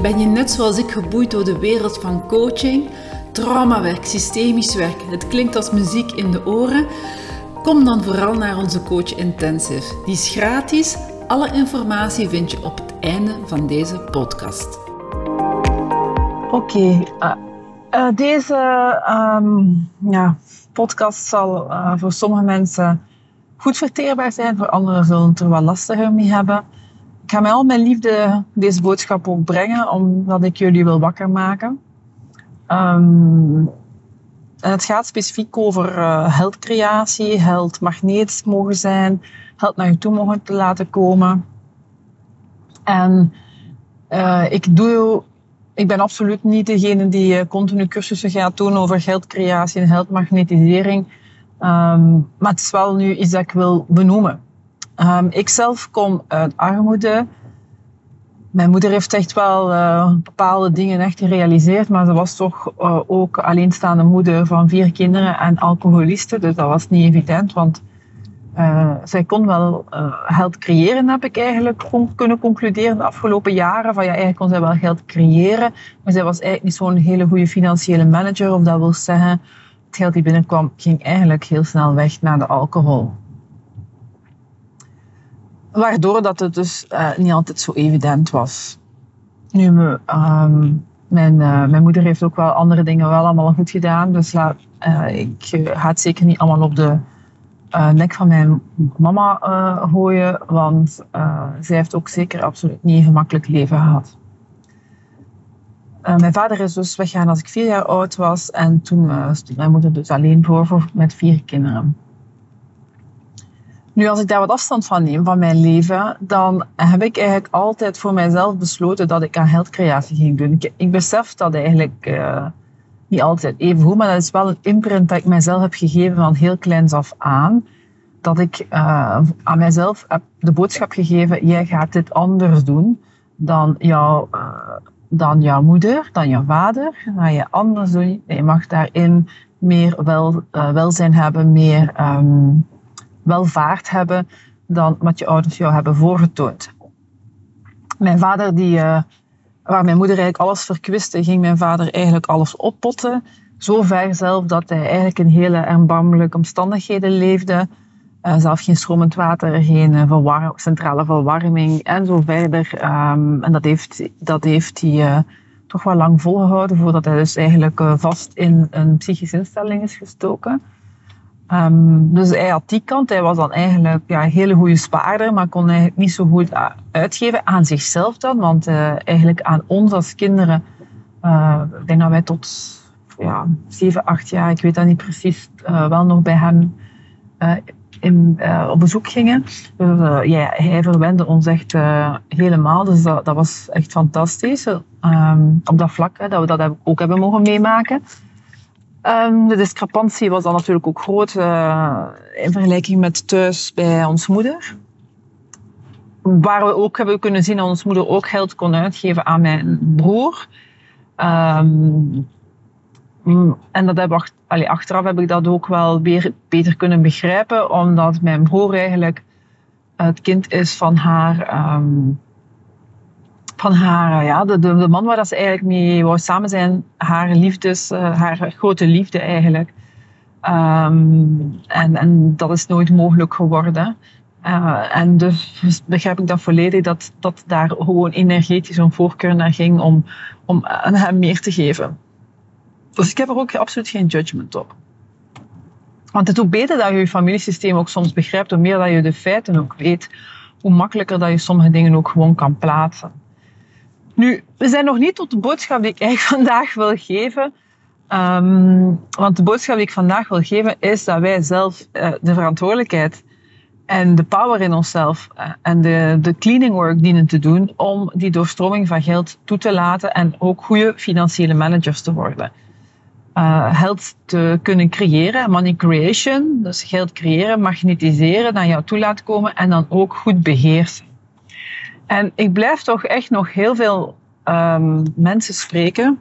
Ben je net zoals ik geboeid door de wereld van coaching, traumawerk, systemisch werk? Het klinkt als muziek in de oren. Kom dan vooral naar onze Coach Intensive. Die is gratis. Alle informatie vind je op het einde van deze podcast. Oké. Deze podcast zal voor sommige mensen goed verteerbaar zijn, voor anderen zullen het er wat lastiger mee hebben. Ik ga met al mijn liefde deze boodschap ook brengen, omdat ik jullie wil wakker maken. En het gaat specifiek over heldcreatie, heldmagneet mogen zijn, held naar je toe mogen te laten komen. En ik ben absoluut niet degene die continu cursussen gaat doen over heldcreatie en heldmagnetisering. Maar het is wel nu iets dat ik wil benoemen. Ik zelf kom uit armoede. Mijn moeder heeft echt wel bepaalde dingen echt gerealiseerd, maar ze was toch ook alleenstaande moeder van 4 kinderen en alcoholiste. Dus dat was niet evident, want zij kon wel geld creëren, heb ik eigenlijk kunnen concluderen de afgelopen jaren. Van ja, eigenlijk kon zij wel geld creëren, maar zij was eigenlijk niet zo'n hele goede financiële manager. Of dat wil zeggen, het geld die binnenkwam ging eigenlijk heel snel weg naar de alcohol. Waardoor dat het dus niet altijd zo evident was. Nu, mijn moeder heeft ook wel andere dingen wel allemaal goed gedaan. Dus ik ga het zeker niet allemaal op de nek van mijn mama gooien. Want zij heeft ook zeker absoluut niet een gemakkelijk leven gehad. Mijn vader is dus weggegaan als ik 4 jaar oud was. En toen stond mijn moeder dus alleen voor met 4 kinderen. Nu, als ik daar wat afstand van neem, van mijn leven, dan heb ik eigenlijk altijd voor mijzelf besloten dat ik aan heldcreatie ging doen. Ik besef dat eigenlijk niet altijd even goed, maar dat is wel een imprint dat ik mijzelf heb gegeven van heel kleins af aan. Dat ik aan mijzelf heb de boodschap gegeven, jij gaat dit anders doen dan jouw moeder, dan jouw vader. Dat ga je anders doen. Je mag daarin meer welzijn hebben, meer welvaart hebben dan wat je ouders jou hebben voorgetoond. Mijn vader, waar mijn moeder eigenlijk alles verkwiste, ging mijn vader eigenlijk alles oppotten. Zo ver zelf dat hij eigenlijk in hele erbarmelijke omstandigheden leefde. Zelf geen stromend water, geen centrale verwarming en zo verder. En dat heeft hij toch wel lang volgehouden voordat hij dus eigenlijk vast in een psychische instelling is gestoken. Dus hij had die kant. Hij was dan eigenlijk een hele goede spaarder, maar kon eigenlijk niet zo goed uitgeven aan zichzelf dan. Want eigenlijk aan ons als kinderen, ik denk dat wij tot 7, 8 jaar, ik weet dat niet precies, wel nog bij hem op bezoek gingen. Dus, hij verwende ons echt helemaal, dus dat was echt fantastisch. Op dat vlak, dat we dat ook hebben mogen meemaken. De discrepantie was dan natuurlijk ook groot in vergelijking met thuis bij ons moeder. Waar we ook hebben kunnen zien dat ons moeder ook geld kon uitgeven aan mijn broer. En dat achteraf heb ik dat ook wel weer beter kunnen begrijpen, omdat mijn broer eigenlijk het kind is van haar... de man waar ze eigenlijk mee wou samen zijn, haar grote liefde eigenlijk. En dat is nooit mogelijk geworden. En dus begrijp ik dat volledig, dat daar gewoon energetisch een voorkeur naar ging om aan hem meer te geven. Dus ik heb er ook absoluut geen judgment op. Want het is ook beter dat je je familiesysteem ook soms begrijpt, hoe meer dat je de feiten ook weet, hoe makkelijker dat je sommige dingen ook gewoon kan plaatsen. Nu, we zijn nog niet tot de boodschap die ik eigenlijk vandaag wil geven. Want de boodschap die ik vandaag wil geven is dat wij zelf de verantwoordelijkheid en de power in onszelf en de cleaning work dienen te doen om die doorstroming van geld toe te laten en ook goede financiële managers te worden. Geld te kunnen creëren, money creation, dus geld creëren, magnetiseren, naar jou toe laten komen en dan ook goed beheersen. En ik blijf toch echt nog heel veel mensen spreken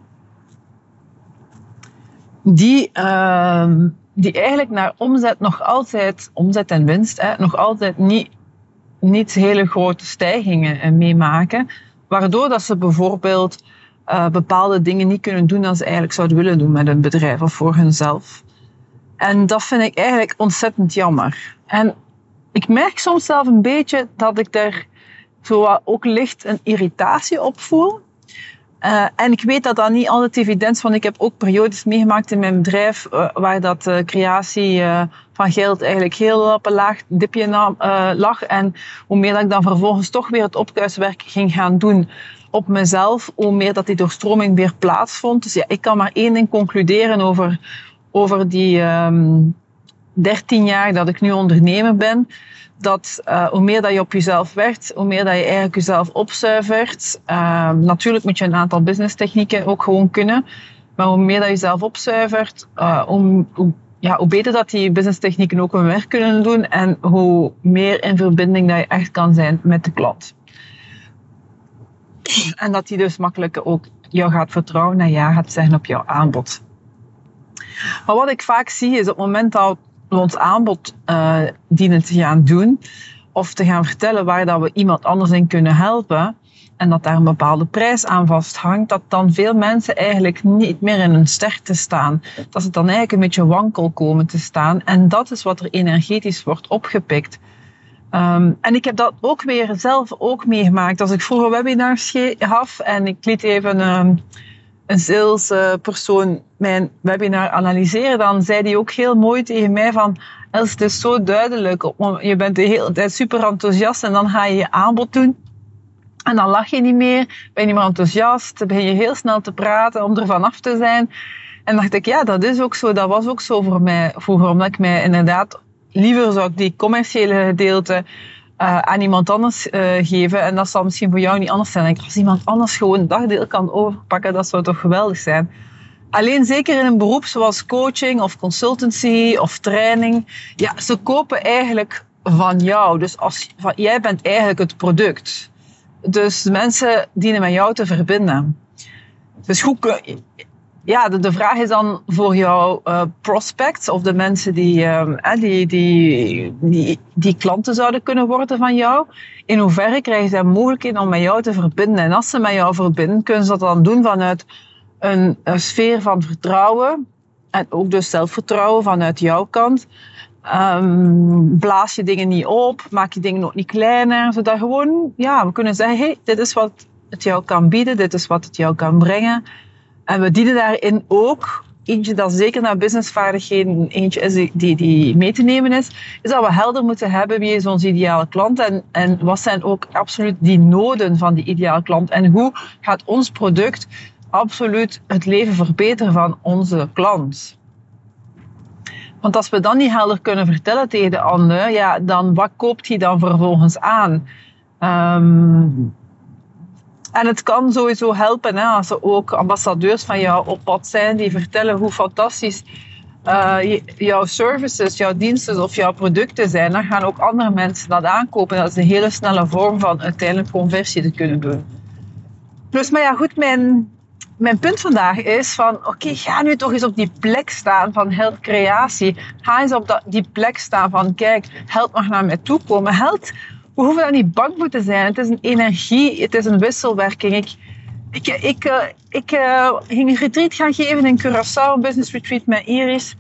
die eigenlijk naar omzet en winst, nog altijd niet hele grote stijgingen meemaken. waardoor dat ze bijvoorbeeld bepaalde dingen niet kunnen doen als ze eigenlijk zouden willen doen met hun bedrijf of voor hunzelf. En dat vind ik eigenlijk ontzettend jammer. En ik merk soms zelf een beetje dat ik daar zo ook licht een irritatie op voel. En ik weet dat dat niet altijd evident is, want ik heb ook periodes meegemaakt in mijn bedrijf waar dat creatie van geld eigenlijk heel op een laag dipje lag. En hoe meer dat ik dan vervolgens toch weer het opkuiswerk ging gaan doen op mezelf, hoe meer dat die doorstroming weer plaatsvond. Dus ja, ik kan maar één ding concluderen over die 13 jaar dat ik nu ondernemer ben. Dat hoe meer dat je op jezelf werkt, hoe meer dat je eigenlijk jezelf opzuivert. Natuurlijk moet je een aantal business technieken ook gewoon kunnen. Maar hoe meer dat je jezelf opzuivert, hoe beter dat die business technieken ook hun werk kunnen doen. En hoe meer in verbinding dat je echt kan zijn met de klant. En dat die dus makkelijker ook jou gaat vertrouwen en ja gaat zeggen op jouw aanbod. Maar wat ik vaak zie is op het moment dat we ons aanbod dienen te gaan doen of te gaan vertellen waar dat we iemand anders in kunnen helpen en dat daar een bepaalde prijs aan vasthangt, dat dan veel mensen eigenlijk niet meer in hun sterkte staan. Dat ze dan eigenlijk een beetje wankel komen te staan en dat is wat er energetisch wordt opgepikt. En ik heb dat ook weer zelf ook meegemaakt. Als ik vroeger webinars gaf en ik liet even een salespersoon mijn webinar analyseren, dan zei die ook heel mooi tegen mij van Els, het is zo duidelijk, je bent de hele tijd super enthousiast en dan ga je je aanbod doen en dan lach je niet meer, ben je niet meer enthousiast, dan begin je heel snel te praten om ervan af te zijn. En dacht ik, ja, dat is ook zo, dat was ook zo voor mij vroeger, omdat ik mij inderdaad liever zou ik die commerciële gedeelte aan iemand anders geven. En dat zal misschien voor jou niet anders zijn. Als iemand anders gewoon een dagdeel kan overpakken, dat zou toch geweldig zijn. Alleen zeker in een beroep zoals coaching of consultancy of training. Ja, ze kopen eigenlijk van jou. Dus jij bent eigenlijk het product. Dus mensen dienen met jou te verbinden. Dus de vraag is dan voor jouw prospects of de mensen die klanten zouden kunnen worden van jou. In hoeverre krijgen zij mogelijkheden om met jou te verbinden? En als ze met jou verbinden, kunnen ze dat dan doen vanuit een sfeer van vertrouwen. En ook dus zelfvertrouwen vanuit jouw kant. Blaas je dingen niet op, maak je dingen ook niet kleiner. Zodat gewoon, we kunnen zeggen, hey, dit is wat het jou kan bieden, dit is wat het jou kan brengen. En we dienen daarin ook, eentje dat zeker naar businessvaardigheden eentje is die mee te nemen is dat we helder moeten hebben wie is onze ideale klant en wat zijn ook absoluut die noden van die ideale klant en hoe gaat ons product absoluut het leven verbeteren van onze klant. Want als we dan niet helder kunnen vertellen tegen de ander, dan wat koopt hij dan vervolgens aan? En het kan sowieso helpen als er ook ambassadeurs van jou op pad zijn die vertellen hoe fantastisch jouw services, jouw diensten of jouw producten zijn. Dan gaan ook andere mensen dat aankopen. Dat is een hele snelle vorm van uiteindelijk conversie te kunnen doen. Dus, mijn punt vandaag is van, ga nu toch eens op die plek staan van heldcreatie. Ga eens op die plek staan van, kijk, held mag naar mij toe komen. Held, we hoeven daar niet bang voor te zijn. Het is een energie, het is een wisselwerking. Ik ging een retreat gaan geven in Curaçao, een business retreat met Iris.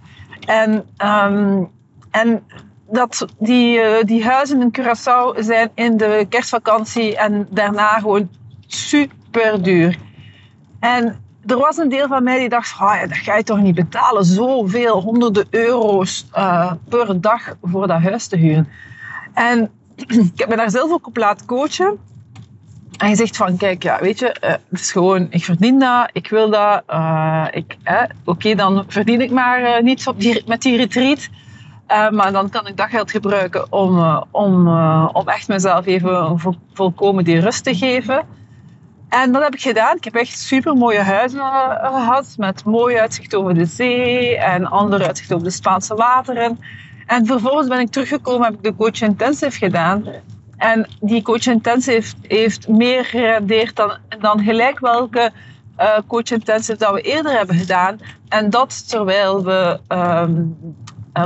En die huizen in Curaçao zijn in de kerstvakantie en daarna gewoon super duur. En er was een deel van mij die dacht, dat ga je toch niet betalen, zoveel, honderden euro's per dag voor dat huis te huren. En ik heb me daar zelf ook op laten coachen. En je zegt van, kijk, weet je, het is gewoon, ik verdien dat, ik wil dat. Dan verdien ik maar niets met die retreat. Maar dan kan ik dat geld gebruiken om echt mezelf even volkomen die rust te geven. En dat heb ik gedaan. Ik heb echt super mooie huizen gehad. Met mooi uitzicht over de zee en ander uitzicht over de Spaanse wateren. En vervolgens ben ik teruggekomen, heb ik de Coach Intensive gedaan. En die Coach Intensive heeft meer gerendeerd dan gelijk welke Coach Intensive dat we eerder hebben gedaan. En dat terwijl we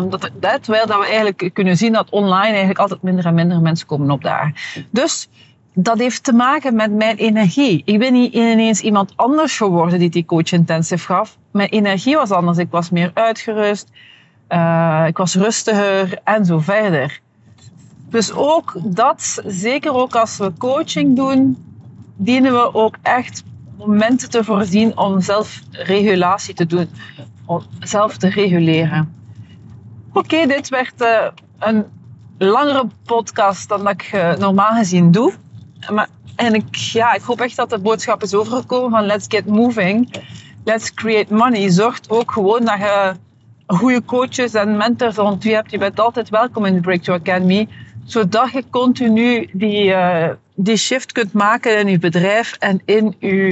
eigenlijk kunnen zien dat online eigenlijk altijd minder en minder mensen komen opdagen. Dus dat heeft te maken met mijn energie. Ik ben niet ineens iemand anders geworden die Coach Intensive gaf. Mijn energie was anders. Ik was meer uitgerust. Ik was rustiger en zo verder. Dus ook dat, zeker ook als we coaching doen, dienen we ook echt momenten te voorzien om zelfregulatie te doen. Om zelf te reguleren. Oké, dit werd een langere podcast dan dat ik normaal gezien doe. En ik hoop echt dat de boodschap is overgekomen van let's get moving. Let's create money. Zorg ook gewoon dat je goede coaches en mentors rond je hebt. Je bent altijd welkom in de Breakthrough Academy. Zodat je continu die shift kunt maken in je bedrijf en in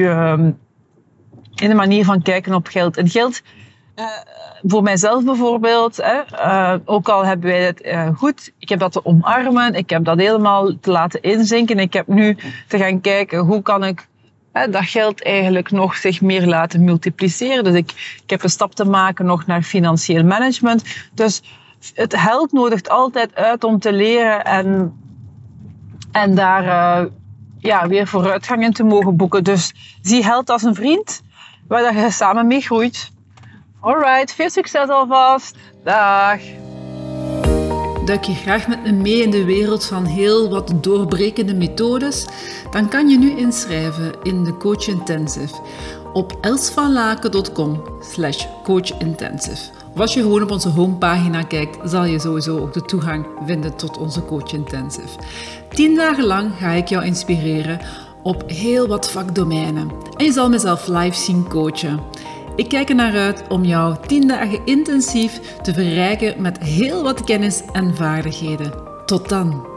de manier van kijken op geld. En geld, voor mijzelf bijvoorbeeld, ook al hebben wij het goed, ik heb dat te omarmen, ik heb dat helemaal te laten inzinken. Ik heb nu te gaan kijken hoe kan ik dat geld eigenlijk nog zich meer laten multipliceren. Dus ik heb een stap te maken nog naar financieel management. Dus het geld nodigt altijd uit om te leren en daar weer vooruitgang in te mogen boeken. Dus zie geld als een vriend waar je samen mee groeit. Alright, veel succes alvast. Dag. Duik je graag met me mee in de wereld van heel wat doorbrekende methodes? Dan kan je nu inschrijven in de Coach Intensive op elsvanlaken.com/coachintensive. Of als je gewoon op onze homepagina kijkt, zal je sowieso ook de toegang vinden tot onze Coach Intensive. 10 dagen lang ga ik jou inspireren op heel wat vakdomeinen. En je zal mezelf live zien coachen. Ik kijk er naar uit om jou 10 dagen intensief te verrijken met heel wat kennis en vaardigheden. Tot dan!